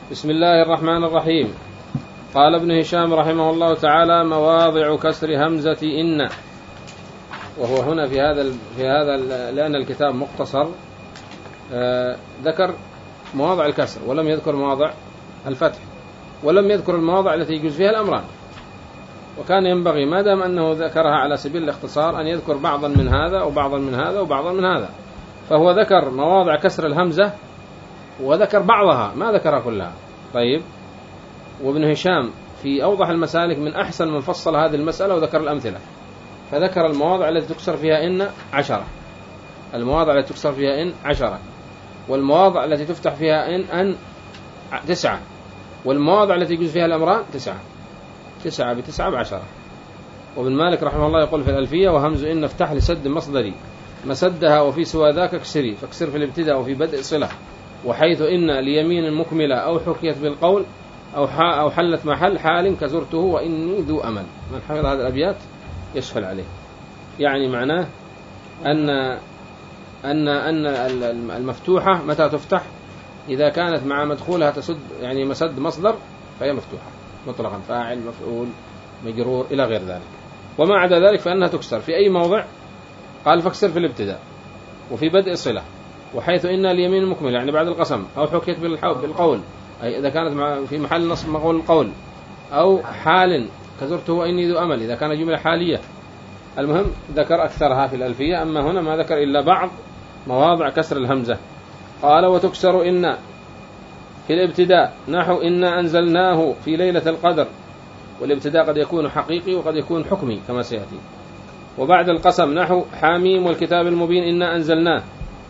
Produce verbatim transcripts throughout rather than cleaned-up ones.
بسم الله الرحمن الرحيم. قال ابن هشام رحمه الله تعالى: مواضع كسر همزة إن. وهو هنا في هذا في هذا لأن الكتاب مختصر آه ذكر مواضع الكسر ولم يذكر مواضع الفتح، ولم يذكر المواضع التي يجوز فيها الأمران، وكان ينبغي ما دام أنه ذكرها على سبيل الاختصار أن يذكر بعضا من هذا وبعضا من هذا وبعضا من هذا. فهو ذكر مواضع كسر الهمزة وذكر بعضها، ما ذكرها كلها. طيب، وابن هشام في أوضح المسالك من أحسن من فصل هذه المسألة وذكر الأمثلة، فذكر المواضع التي تكسر فيها إن عشرة، المواضع التي تكسر فيها إن عشرة، والمواضع التي تفتح فيها إن أن تسعة، والمواضع التي يجوز فيها الأمران تسعة، تسعة بتسعة بعشرة. وابن مالك رحمه الله يقول في الألفية: وهمز إن افتح لسد مصدري مسدها وفي سوى ذاك اكسري، فاكسر في الابتداء وفي بدء صلة، وحيث إن ليمين مكملة أو حكيت بالقول أو أو حلت محل حال كزرته وإني ذو أمل. من حفظ هذه الأبيات يسهل عليه. يعني معناه أن أن أن المفتوحة متى تفتح؟ إذا كانت مع مدخولها تسد، يعني مسد مصدر، فهي مفتوحة مطلقا، فاعل مفعول مجرور إلى غير ذلك. وما عدا ذلك فإنها تكسر في أي موضع. قال: فاكسر في الابتداء وفي بدء صلة، وحيث إن اليمين مكمل يعني بعد القسم، أو حكيت بالقول أي إذا كانت في محل نصب مقول القول، أو حال كزرته وإني ذو أمل إذا كان جملة حالية. المهم ذكر أكثرها في الألفية، أما هنا ما ذكر إلا بعض مواضع كسر الهمزة. قال: وتكسر إن في الابتداء نحو إنا أنزلناه في ليلة القدر، والابتداء قد يكون حقيقي وقد يكون حكمي كما سيأتي. وبعد القسم نحو حاميم والكتاب المبين إنا أنزلناه،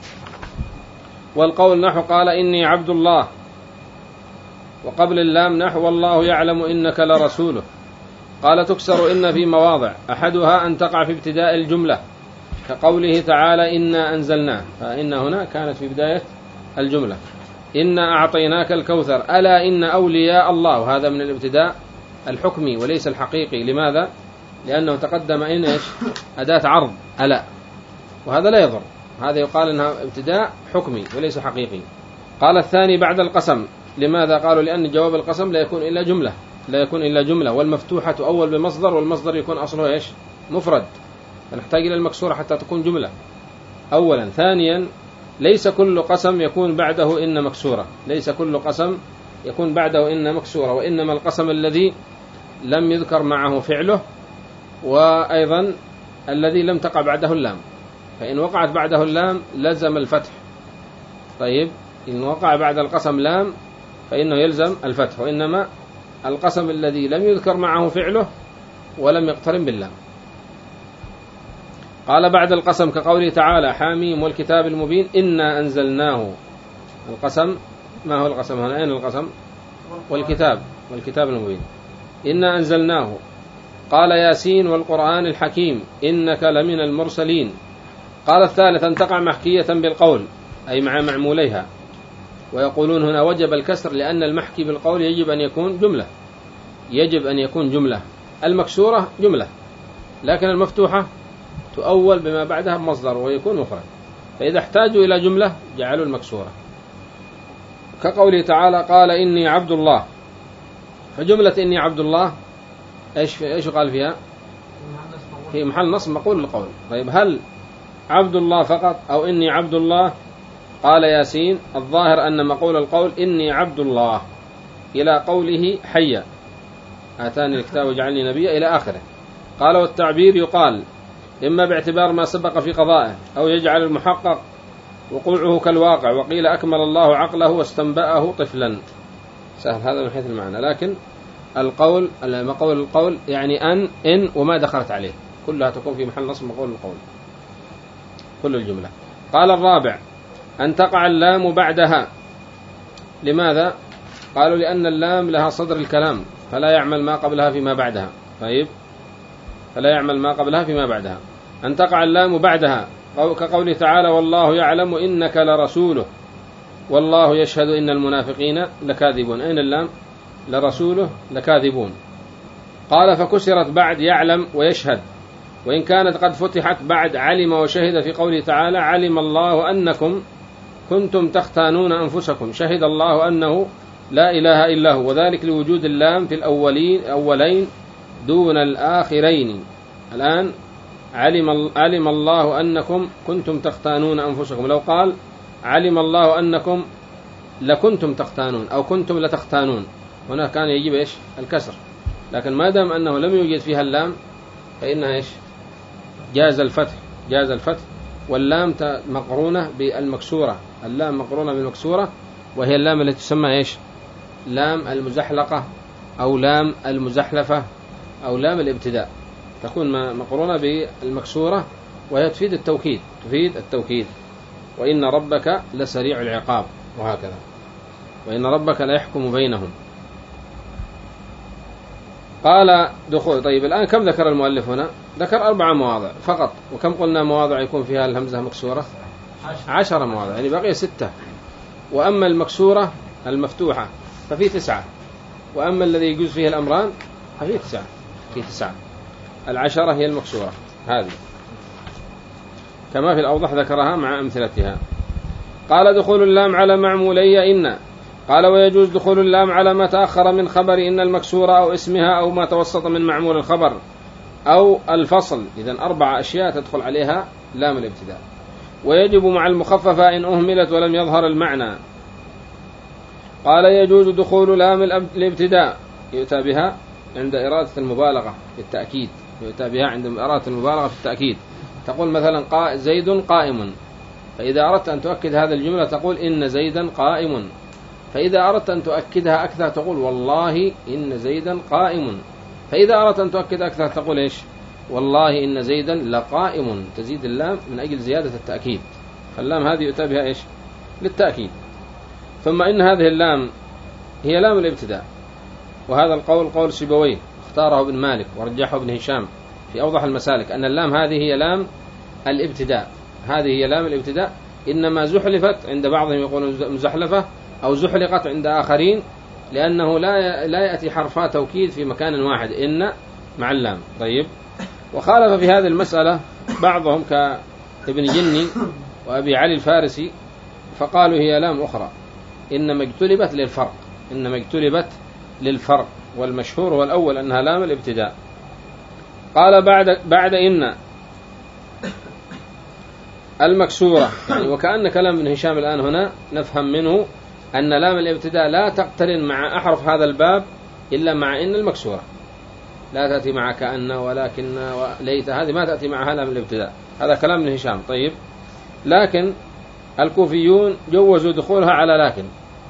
والقول نحو قال إني عبد الله، وقبل اللام نحو والله يعلم إنك لرسوله. قال: تكسر إن في مواضع، أحدها أن تقع في ابتداء الجملة كقوله تعالى إنا أنزلناه، فإن هنا كانت في بداية الجملة. إنا أعطيناك الكوثر ألا إن أولياء الله، وهذا من الابتداء الحكمي وليس الحقيقي. لماذا؟ لأنه تقدم إن إيش؟ أداة عرض ألا، وهذا لا يضر، هذا يقال إنها ابتداء حكمي وليس حقيقي. قال: الثاني بعد القسم. لماذا؟ قالوا لأن جواب القسم لا يكون إلا جملة، لا يكون إلا جملة، والمفتوحة تؤول بمصدر، والمصدر يكون أصله إيش؟ مفرد، فنحتاج إلى المكسورة حتى تكون جملة أولا. ثانيا ليس كل قسم يكون بعده إن مكسورة، ليس كل قسم يكون بعده إن مكسورة، وإنما القسم الذي لم يذكر معه فعله، وأيضا الذي لم تقع بعده اللام، فإن وقعت بعده اللام لزم الفتح. طيب، إن وقع بعد القسم لام فإنه يلزم الفتح، وإنما القسم الذي لم يذكر معه فعله ولم يقترن باللام. قال: بعد القسم كقوله تعالى حاميم والكتاب المبين إنا أنزلناه. القسم ما هو القسم هنا؟ أين القسم؟ والكتاب، والكتاب المبين إنا أنزلناه. قال: ياسين والقرآن الحكيم إنك لمن المرسلين. قال: الثالث أن تقع محكية بالقول أي مع معموليها، ويقولون هنا وجب الكسر لأن المحكي بالقول يجب أن يكون جملة، يجب أن يكون جملة. المكسورة جملة، لكن المفتوحة تؤول بما بعدها بمصدر ويكون مفرد، فإذا احتاجوا إلى جملة جعلوا المكسورة، كقوله تعالى قال إني عبد الله. فجملة إني عبد الله إيش إيش قال فيها؟ في محل نصب مقول القول. طيب، هل عبد الله فقط أو إني عبد الله؟ قال ياسين: الظاهر أن مقول القول إني عبد الله إلى قوله حيا آتاني الكتاب وجعلني نبيا إلى آخره. قال: والتعبير يقال إما باعتبار ما سبق في قضائه، أو يجعل المحقق وقوعه كالواقع، وقيل أكمل الله عقله واستنبأه طفلا. سهل هذا من حيث المعنى، لكن القول مقول القول يعني أن إن وما دخلت عليه كلها تكون في محل نصب مقول القول كل الجملة. قال: الرابع أن تقع اللام بعدها. لماذا؟ قالوا لأن اللام لها صدر الكلام فلا يعمل ما قبلها فيما بعدها. طيب، فلا يعمل ما قبلها فيما بعدها. أن تقع اللام بعدها كقوله تعالى والله يعلم إنك لرسوله، والله يشهد إن المنافقين لكاذبون. أين اللام؟ لرسوله لكاذبون. قال: فكسرت بعد يعلم ويشهد، وإن كانت قد فتحت بعد علم وشهد في قوله تعالى علم الله أنكم كنتم تختانون أنفسكم، شهد الله أنه لا إله إلا هو، وذلك لوجود اللام في الأولين أولين دون الآخرين. الآن علم, علم الله أنكم كنتم تختانون أنفسكم، لو قال علم الله أنكم لكنتم تختانون أو كنتم لتختانون، هنا كان يجب إيش الكسر، لكن ما دام أنه لم يوجد فيها اللام فإنها إيش جاز الفتح، جاز الفتح. واللام مقرونة بالمكسورة، اللام مقرونة بالمكسورة، وهي اللام التي تسمى إيش لام المزحلقة أو لام المزحلفة أو لام الابتداء، تكون مقرونة بالمكسورة وهي تفيد التوكيد، تفيد التوكيد. وإن ربك لسريع العقاب، وهكذا، وإن ربك لا يحكم بينهم. قال دخول. طيب الآن كم ذكر المؤلف هنا؟ ذكر أربع مواضع فقط، وكم قلنا مواضع يكون فيها الهمزة مكسورة؟ عشر مواضع، يعني بقي ستة. وأما المكسورة المفتوحة ففي تسعة، وأما الذي يجوز فيه الأمران ففي تسعة، في تسعة. العشرة هي المكسورة هذه، كما في الأوضح ذكرها مع أمثلتها. قال دخول اللام على معمولي إن. قال ويجوز دخول اللام على ما تأخر من خبر إن المكسورة أو اسمها أو ما توسط من معمول الخبر أو الفصل، إذن أربع أشياء تدخل عليها لام الابتداء. ويجب مع المخففة إن أهملت ولم يظهر المعنى. قال يجوز دخول لام الابتداء، يؤتى بها عند إرادة المبالغة في التأكيد، يؤتى بها عند إرادة المبالغة في التأكيد. تقول مثلا زيد قائم، فإذا أردت أن تؤكد هذه الجملة تقول إن زيدا قائم. فإذا أردت أن تؤكدها أكثر تقول والله إن زيدا قائم. فإذا أردت أن تؤكد أكثر تقول إيش والله إن زيدا لقائم، تزيد اللام من أجل زيادة التأكيد، فاللام هذه يؤتى بها إيش للتأكيد. ثم إن هذه اللام هي لام الابتداء، وهذا القول قول سيبويه اختاره ابن مالك ورجحه ابن هشام في أوضح المسالك، أن اللام هذه هي لام الابتداء، هذه هي لام الابتداء، إنما زحلفت عند بعضهم يقولون مزحلفة أو زحلقت عند آخرين، لأنه لا لا يأتي حرفا توكيد في مكان واحد إن مع اللام. طيب، وخالف في هذه المسألة بعضهم كابن جني وأبي علي الفارسي، فقالوا هي لام أخرى إنما اجتلبت للفرق، إنما اجتلبت للفرق، والمشهور هو الأول أنها لام الابتداء. قال بعد بعد إن المكسورة، يعني وكأن كلام ابن هشام الآن هنا نفهم منه أن لام الابتداء لا تقترن مع أحرف هذا الباب إلا مع إن المكسورة، لا تأتي مع كأن ولكن وليت، هذه ما تأتي معها لام الابتداء، هذا كلام ابن هشام. طيب، لكن الكوفيون جوزوا دخولها على لكن،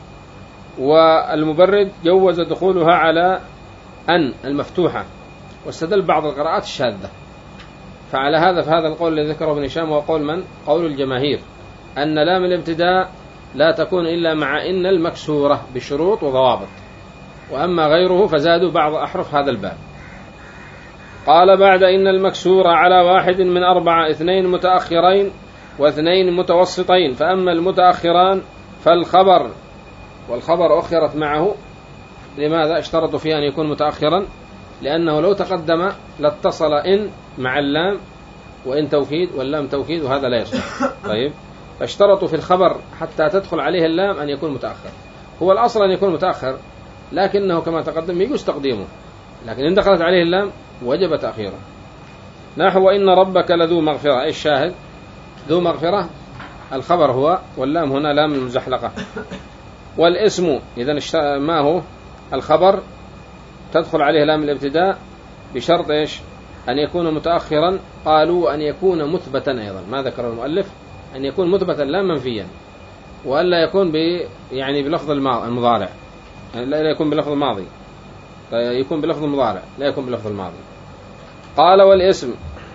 والمبرد جوز دخولها على أن المفتوحة، واستدل بعض القراءات الشاذة. فعلى هذا فهذا القول الذي ذكره ابن هشام هو قول من؟ قول الجماهير، أن لام الابتداء لا تكون إلا مع إن المكسورة بشروط وضوابط، وأما غيره فزادوا بعض أحرف هذا الباب. قال بعد إن المكسورة على واحد من أربعة، اثنين متأخرين واثنين متوسطين. فأما المتأخران فالخبر، والخبر أخرت معه، لماذا اشترطوا فيه أن يكون متأخرا؟ لأنه لو تقدم لاتصل إن مع اللام، وإن توكيد واللام توكيد، وهذا لا يصح. طيب، فاشترطوا في الخبر حتى تدخل عليه اللام أن يكون متأخر. هو الأصل أن يكون متأخر، لكنه كما تقدم يجوز تقديمه، لكن إن دخلت عليه اللام وجب تأخيره. نحو إن ربك لذو مغفرة، إيش الشاهد؟ ذو مغفرة الخبر هو، واللام هنا لام المزحلقة. والاسم إذن ما هو الخبر تدخل عليه لام الابتداء بشرط إيش؟ أن يكون متأخرا. قالوا أن يكون مثبتا أيضا، ما ذكر المؤلف أن يكون مثبتا لا منفيا، وألا يكون ب يعني بلفظ المضارع، لا يكون بلفظ الماضي، يكون بلفظ المضارع، لا يكون بلفظ الماضي. قال والاسم،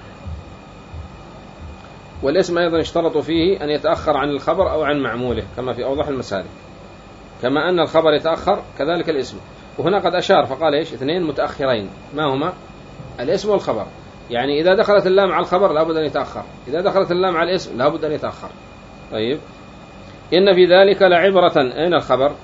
والاسم أيضا اشترطوا فيه أن يتأخر عن الخبر أو عن معموله، كما في أوضح المسالك، كما أن الخبر يتأخر كذلك الاسم. وهنا قد أشار فقال إيش؟ اثنين متأخرين، ما هما؟ الاسم والخبر، يعني إذا دخلت اللام على الخبر لابد أن يتأخر، إذا دخلت اللام على الاسم لابد أن يتأخر. طيب، إن في ذلك لعبرة، أين الخبر؟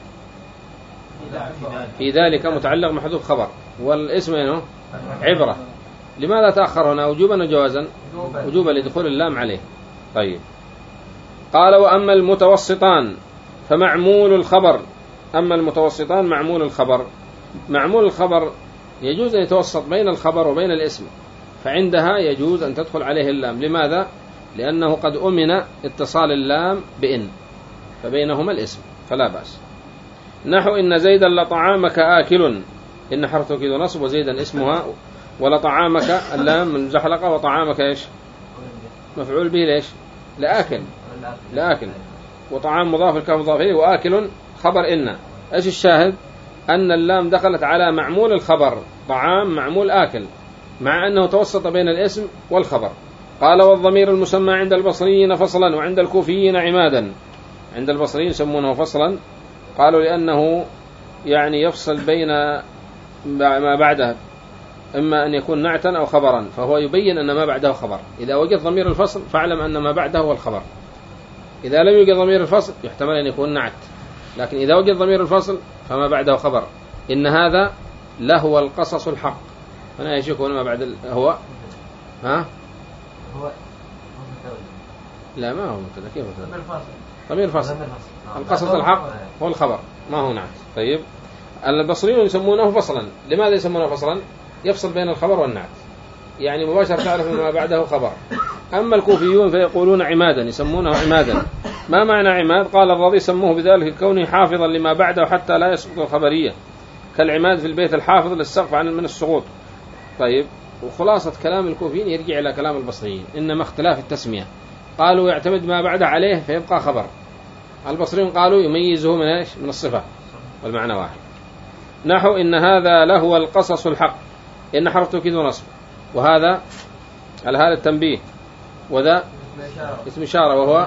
في ذلك متعلق محذوف خبر، والاسم أينه؟ عبرة. لماذا تأخر هنا؟ وجوبا وجوازا؟ وجوبا لدخول اللام عليه. طيب، قال وأما المتوسطان فمعمول الخبر أما المتوسطان معمول الخبر. معمول الخبر يجوز أن يتوسط بين الخبر وبين الاسم، فعندها يجوز أن تدخل عليه اللام. لماذا؟ لأنه قد أمن اتصال اللام بإن، فبينهما الاسم فلا بأس. نحو إن زيدا لطعامك آكل، إن حرف توكيد ونصب وزيدا اسمها، ولطعامك اللام من زحلقة، وطعامك إيش؟ مفعول به ليش؟ لآكل، لآكل، وطعام مضاف الكاف مضاف إليه، وآكل خبر إن. إيش الشاهد؟ أن اللام دخلت على معمول الخبر، طعام معمول آكل، مع أنه توسط بين الاسم والخبر. قال والضمير المسمى عند البصريين فصلا وعند الكوفيين عمادا. عند البصريين يسمونه فصلا، قالوا لأنه يعني يفصل بين ما بعده، إما أن يكون نعتا أو خبرا، فهو يبين أن ما بعده خبر. إذا وجد ضمير الفصل فاعلم أن ما بعده هو الخبر. إذا لم يوجد ضمير الفصل يحتمل أن يكون نعت، لكن إذا وجد ضمير الفصل فما بعده خبر. إن هذا لهو القصص الحق. هنا يشكون ما بعد هو ها هو لا ما هو مبتدا. كيف مبتدا؟ ضمير الفصل. القصص الحق هو الخبر، ما هو نعت. طيب البصريون يسمونه فصلا. لماذا يسمونه فصلا؟ يفصل بين الخبر والنعت، يعني مباشرة تعرف ما بعده خبر. أما الكوفيون فيقولون عمادا، يسمونه عمادا. ما معنى عماد؟ قال الرضي سموه بذلك كونه حافظا لما بعده حتى لا يسقط الخبرية، كالعماد في البيت الحافظ للسقف عن من السقوط. طيب وخلاصة كلام الكوفيين يرجع إلى كلام البصريين، إنما اختلاف التسمية. قالوا يعتمد ما بعده عليه فيبقى خبر، البصريون قالوا يميزه من إيش؟ من الصفة، والمعنى واحد. نحو إن هذا لهو القصص الحق، إن حرف توكيد ونصب، وهذا على هذا التنبيه، وذا اسم إشارة وهو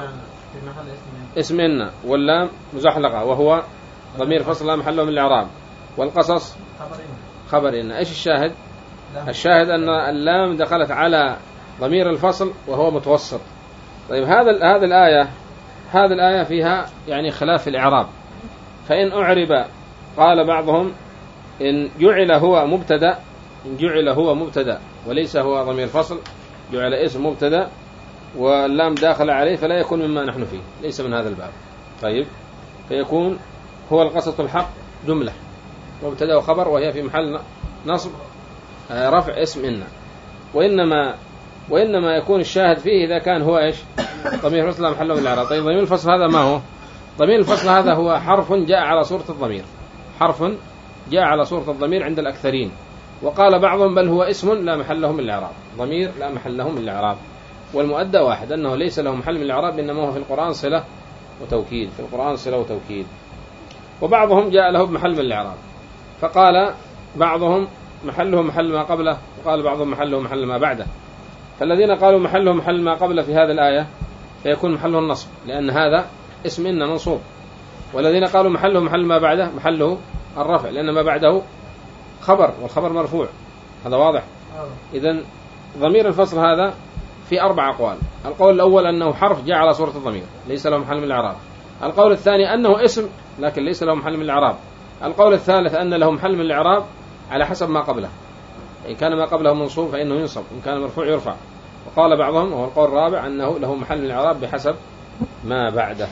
اسم إن، واللام مزحلقة وهو ضمير فصل لا محله من الإعراب، والقصص خبر إن. إيش الشاهد؟ الشاهد أن اللام دخلت على ضمير الفصل وهو متوسط. طيب هذا هذه الآية هذه الآية فيها يعني خلاف الإعراب. فإن أعرب قال بعضهم إن جعل هو مبتدأ، إن جعل هو مبتدأ وليس هو ضمير فصل، جعل اسم مبتدأ واللام داخل عليه فلا يكون مما نحن فيه، ليس من هذا الباب. طيب فيكون هو القصص الحق جملة مبتدأ وخبر، وهي في محل نصب رفع اسم إن. وإنما وإنما يكون الشاهد فيه إذا كان هو إيش؟ ضمير فصل لا محله من الإعراب. طيب ضمير الفصل هذا ما هو؟ ضمير الفصل هذا هو حرف جاء على صورة الضمير، حرف جاء على صورة الضمير عند الأكثرين. وقال بعضهم بل هو اسم لا محل له من الإعراب، ضمير لا محل له من الإعراب. والمؤدى واحد، أنه ليس له محل من الإعراب، إنما هو في القرآن صلة وتوكيد، في القرآن صلة وتوكيد. وبعضهم جاء له بمحل من الإعراب، فقال بعضهم محله محل ما قبله، وقال بعضهم محله محل ما بعده. فالذين قالوا محله محل ما قبله في هذه الآية فيكون محله النصب، لأن هذا اسم إن منصوب. والذين قالوا محله محل ما بعده محله الرفع، لأن ما بعده خبر والخبر مرفوع. هذا واضح. إذن ضمير الفصل هذا في أربع أقوال. القول الأول أنه حرف جاء على صورة الضمير ليس له محل من الإعراب. القول الثاني أنه اسم لكن ليس له محل من الإعراب. القول الثالث أن له محل من الإعراب على حسب ما قبله، إن كان ما قبله منصوب فإنه ينصب، إن كان مرفوع يرفع. وقال بعضهم وهو القول الرابع أنه له محل من الإعراب بحسب ما بعده.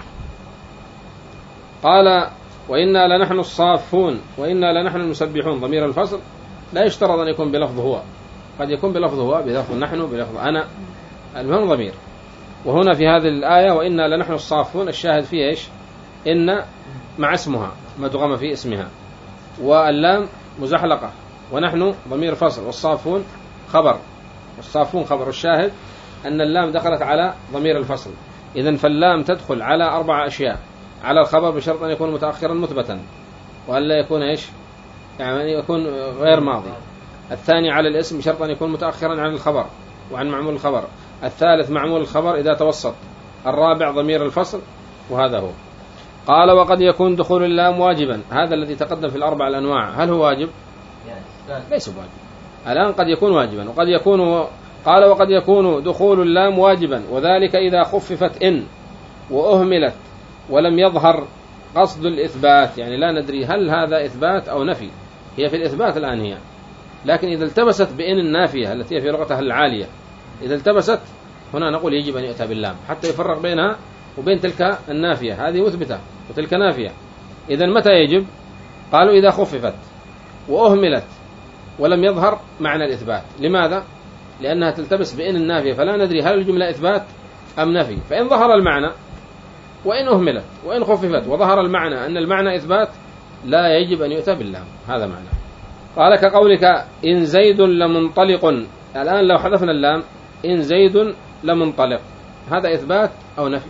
قال وإنا لنحن الصافون وإنا لنحن المسبحون. ضمير الفصل لا يشترط أن يكون بلفظ هو، قد يكون بلفظ هو، بلفظ نحن، بلفظ أنا، المهم ضمير. وهنا في هذه الآية وإنا لنحن الصافون، الشاهد فيه إيش؟ إن مع اسمها مدغم في اسمها، واللام مزحلقة، ونحن ضمير فصل، والصافون خبر، والصافون خبر. الشاهد أن اللام دخلت على ضمير الفصل. إذن فاللام تدخل على أربع أشياء: على الخبر بشرط أن يكون متأخرا مثبتا، وألا يكون إيش؟ يعني يكون غير ماضي. الثاني على الاسم بشرط أن يكون متأخرا عن الخبر وعن معمول الخبر. الثالث معمول الخبر إذا توسط. الرابع ضمير الفصل، وهذا هو. قال وقد يكون دخول اللام واجبا. هذا الذي تقدم في الأربع الأنواع هل هو واجب؟ ليس واجب. الآن قد يكون واجبا وقد يكون. قال وقد يكون دخول اللام واجبا، وذلك إذا خففت إن وأهملت ولم يظهر قصد الإثبات. يعني لا ندري هل هذا إثبات أو نفي، هي في الإثبات الآن هي، لكن إذا التبست بإن النافية التي هي في لغتها العالية، إذا التبست هنا نقول يجب أن يؤتى باللام حتى يفرق بينها وبين تلك النافية، هذه مثبتة وتلك نافية. إذن متى يجب؟ قالوا إذا خففت وأهملت ولم يظهر معنى الإثبات. لماذا؟ لأنها تلتبس بإن النافية، فلا ندري هل الجملة إثبات أم نفي. فإن ظهر المعنى وإن أهملت وإن خففت وظهر المعنى أن المعنى إثبات لا يجب أن يؤتى باللام. هذا معنى. قال كقولك إن زيد لمنطلق. الآن لو حذفنا اللام إن زيد لمنطلق، هذا إثبات أو نفي؟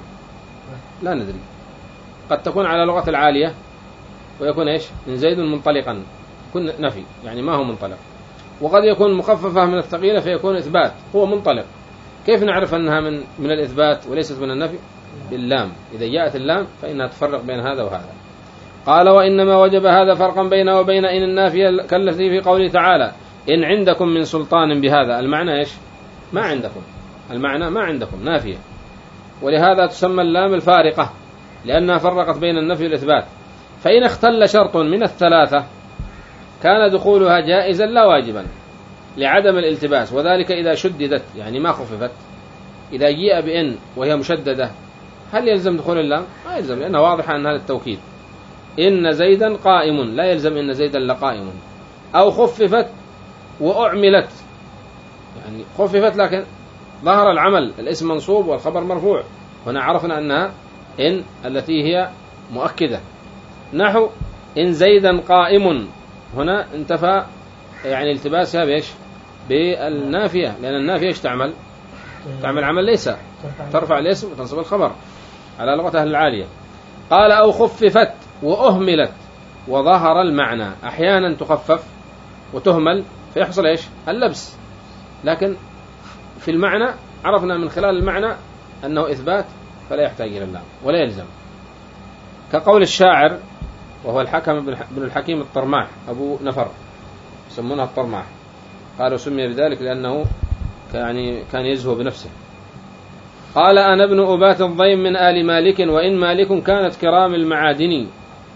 لا ندري. قد تكون على لغة العالية ويكون إيش؟ إن زيد منطلقا، يكون نفي يعني ما هو منطلق. وقد يكون مخففة من الثقيلة فيكون إثبات، هو منطلق. كيف نعرف أنها من من الإثبات وليست من النفي؟ باللام. إذا جاءت اللام فإنها تفرق بين هذا وهذا. قال وإنما وجب هذا فرقا بينه وبين إن النافية كالتي في قوله تعالى إن عندكم من سلطان بهذا. المعنى إيش؟ ما عندكم، المعنى ما عندكم نافية، ولهذا تسمى اللام الفارقة لأنها فرقت بين النفي والإثبات. فإن اختل شرط من الثلاثة كان دخولها جائزا لا واجبا لعدم الالتباس، وذلك إذا شددت يعني ما خففت. إذا جيء بإن وهي مشددة هل يلزم دخول اللام؟ ما يلزم، لأنها واضحة أنها للتوكيد. إن زيدا قائم لا يلزم إن زيدا لقائم. أو خففت وأعملت، يعني خففت لكن ظهر العمل، الاسم منصوب والخبر مرفوع، هنا عرفنا أنها إن التي هي مؤكدة. نحو إن زيدا قائم، هنا انتفى يعني التباسها بإيش؟ بالنافية، لأن النافية إيش تعمل؟ تعمل عمل ليس، ترفع الاسم وتنصب الخبر على لغة أهل العالية. قال أو خففت وأهملت وظهر المعنى. أحيانا تخفف وتهمل فيحصل إيش؟ اللبس، لكن في المعنى عرفنا من خلال المعنى أنه إثبات فلا يحتاج إلى اللام ولا يلزم. كقول الشاعر وهو الحكم بن الحكيم الطرماح أبو نفر، يسمونه الطرماح، قالوا سمي بذلك لأنه يعني كان يزهو بنفسه. قال أنا ابن أبات الضيم من آل مالك وإن مالك كانت كرام المعادن.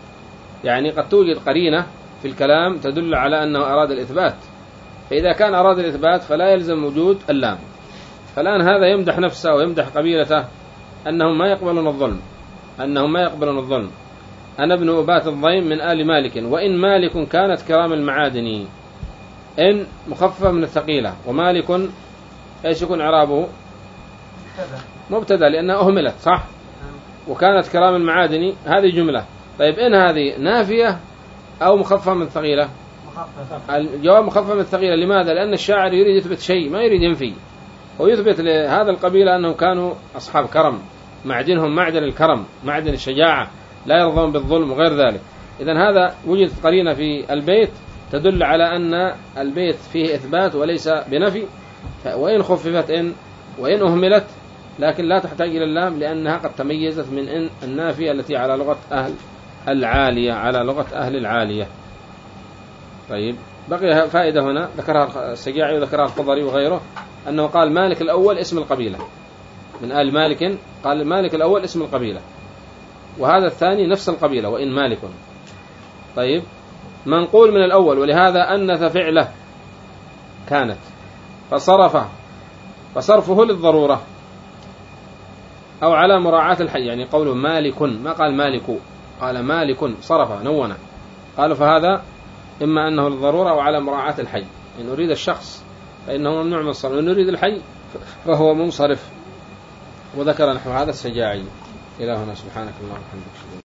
يعني قد توجد قرينة في الكلام تدل على أنه أراد الإثبات، فإذا كان أراد الإثبات فلا يلزم وجود اللام. فالآن هذا يمدح نفسه ويمدح قبيلته أنهم ما يقبلون الظلم، أنهم ما يقبلون الظلم. أنا ابن أبات الضيم من آل مالك وإن مالك كانت كرام المعادن. إن مخففة من الثقيلة، ومالك إيش يكون إعرابه؟ مبتدأ لأنها أهملت، صح؟ وكانت كرام المعادن هذه جملة. طيب إن هذه نافية أو مخففة من الثقيلة؟ الجواب مخففة من الثقيلة. لماذا؟ لأن الشاعر يريد يثبت شيء ما يريد ينفي، ويثبت لهذا القبيلة أنهم كانوا أصحاب كرم، معدنهم معدن الكرم، معدن الشجاعة، لا يرضون بالظلم وغير ذلك. إذن هذا وجدت قرينة في البيت تدل على أن البيت فيه إثبات وليس بنفي. وإن خففت إن وإن أهملت لكن لا تحتاج إلى اللام، لأنها قد تميزت من إن النافية التي على لغة أهل العالية، على لغة أهل العالية. طيب بقي فائدة هنا ذكرها السجاعي وذكرها الخضري وغيره، أنه قال مالك الأول اسم القبيلة، من آل مالك قال مالك الأول اسم القبيلة، وهذا الثاني نفس القبيلة وإن مالك. طيب منقول من الأول، ولهذا أنث فعله كانت فصرفه، فصرفه للضرورة أو على مراعاة الحي، يعني قوله مالك ما قال مالك، قال مالك صرفه نونه، قالوا فهذا إما أنه للضرورة أو على مراعاة الحي. إن أريد الشخص فإنه ممنوع من الصرف، وإن أريد الحي فهو منصرف. وذكر نحو هذا السجاعي. إلى هنا سبحانك اللهم وبحمدك.